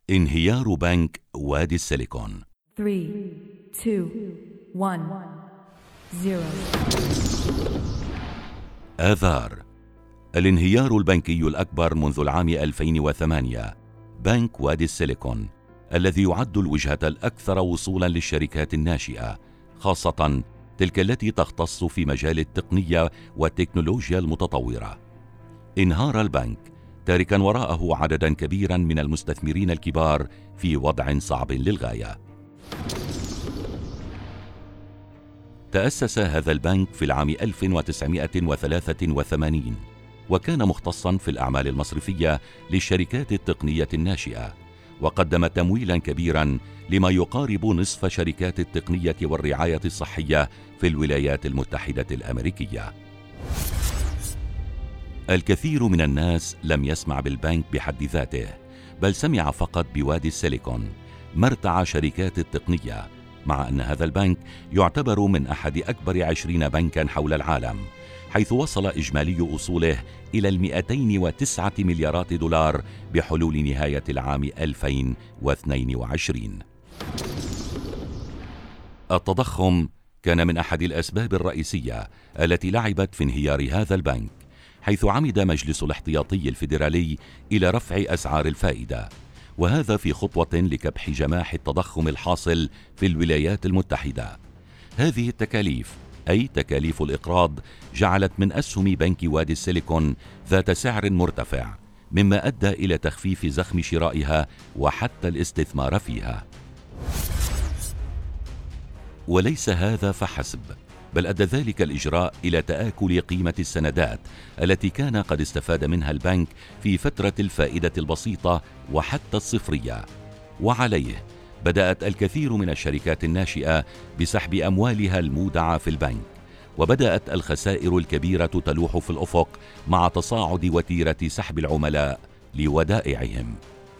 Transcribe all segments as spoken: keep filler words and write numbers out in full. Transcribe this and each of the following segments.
انهيار بنك وادي السيليكون. ثلاثة اثنين واحد صفر. آذار. الانهيار البنكي الأكبر منذ العام ألفين وثمانية، بنك وادي السيليكون، الذي يعد الوجهة الأكثر وصولاً للشركات الناشئة، خاصة تلك التي تختص في مجال التقنية والتكنولوجيا المتطورة. انهار البنك تاركاً وراءه عدداً كبيراً من المستثمرين الكبار في وضع صعب للغاية. تأسس هذا البنك في العام ألف وتسعمائة وثلاثة وثمانين، وكان مختصاً في الأعمال المصرفية للشركات التقنية الناشئة، وقدم تمويلاً كبيراً لما يقارب نصف شركات التقنية والرعاية الصحية في الولايات المتحدة الأمريكية. الكثير من الناس لم يسمع بالبنك بحد ذاته، بل سمع فقط بوادي السيليكون، مرتع شركات التقنية، مع أن هذا البنك يعتبر من أحد أكبر عشرين بنكاً حول العالم، حيث وصل إجمالي أصوله إلى المئتين وتسعة مليارات دولار بحلول نهاية العام ألفين واثنين وعشرين. التضخم كان من أحد الأسباب الرئيسية التي لعبت في انهيار هذا البنك، حيث عمد مجلس الاحتياطي الفيدرالي إلى رفع أسعار الفائدة، وهذا في خطوة لكبح جماح التضخم الحاصل في الولايات المتحدة. هذه التكاليف، أي تكاليف الإقراض، جعلت من أسهم بنك وادي السيليكون ذات سعر مرتفع، مما أدى إلى تخفيف زخم شرائها وحتى الاستثمار فيها. وليس هذا فحسب، بل أدى ذلك الإجراء إلى تآكل قيمة السندات التي كان قد استفاد منها البنك في فترة الفائدة البسيطة وحتى الصفرية. وعليه بدأت الكثير من الشركات الناشئة بسحب أموالها المودعة في البنك، وبدأت الخسائر الكبيرة تلوح في الأفق مع تصاعد وتيرة سحب العملاء لودائعهم.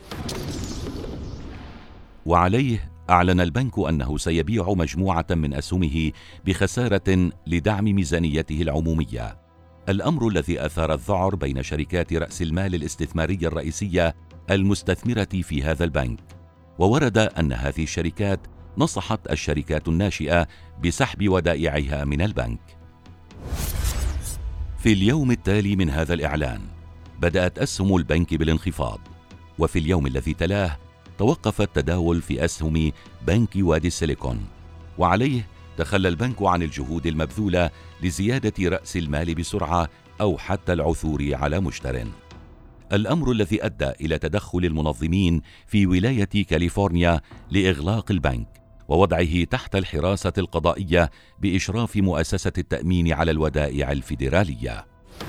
وعليه أعلن البنك أنه سيبيع مجموعة من أسهمه بخسارة لدعم ميزانيته العمومية، الأمر الذي أثار الذعر بين شركات رأس المال الاستثمارية الرئيسية المستثمرة في هذا البنك. وورد أن هذه الشركات نصحت الشركات الناشئة بسحب ودائعها من البنك. في اليوم التالي من هذا الإعلان بدأت أسهم البنك بالانخفاض، وفي اليوم الذي تلاه توقف التداول في أسهم بنك وادي السيليكون، وعليه تخلى البنك عن الجهود المبذولة لزيادة رأس المال بسرعة أو حتى العثور على مشتر، الأمر الذي أدى إلى تدخل المنظمين في ولاية كاليفورنيا لإغلاق البنك ووضعه تحت الحراسة القضائية بإشراف مؤسسة التأمين على الودائع الفيدرالية.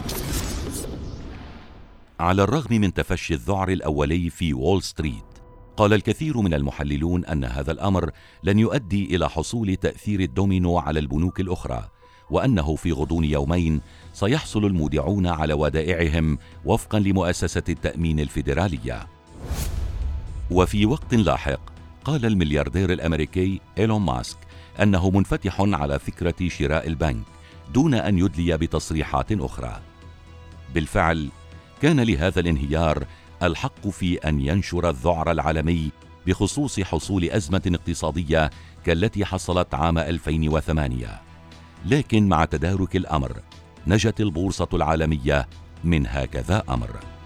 على الرغم من تفشي الذعر الأولي في وول ستريت، قال الكثير من المحللون أن هذا الأمر لن يؤدي إلى حصول تأثير الدومينو على البنوك الأخرى، وأنه في غضون يومين سيحصل المودعون على ودائعهم وفقا لمؤسسة التأمين الفيدرالية. وفي وقت لاحق قال الملياردير الأمريكي إيلون ماسك أنه منفتح على فكرة شراء البنك دون أن يدلي بتصريحات أخرى. بالفعل كان لهذا الانهيار الحق في أن ينشر الذعر العالمي بخصوص حصول أزمة اقتصادية كالتي حصلت عام ألفين وثمانية، لكن مع تدارك الأمر نجت البورصة العالمية من هكذا أمر.